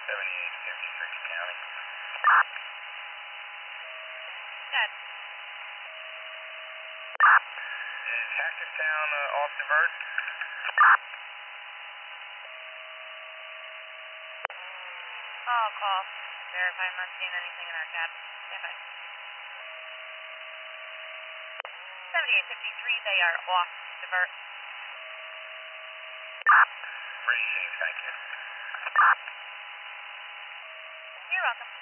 7856 County. Good. Is Hackettstown off divert? I'll call. Verify I'm not seeing anything in our cab. Stand by. 7853, they are off divert. Received, thank you. You're welcome.